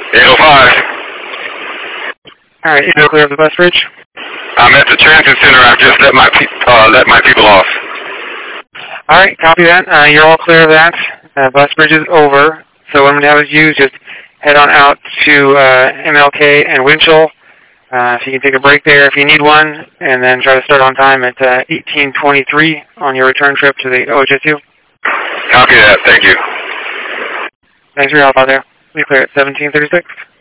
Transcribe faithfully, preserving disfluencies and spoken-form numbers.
eight oh five. All right, you're clear of the bus bridge? I'm at the transit center. I've just let my, pe uh, let my people off. All right, copy that. Uh, you're all clear of that. Uh, bus bridge is over. So what I'm going to have you just head on out to uh, M L K and Winchell. Uh, if you can take a break there if you need one, and then try to start on time at uh, eighteen twenty-three on your return trip to the O H S U. Copy that. Thank you. Thanks for your help out there. We clear at seventeen thirty-six.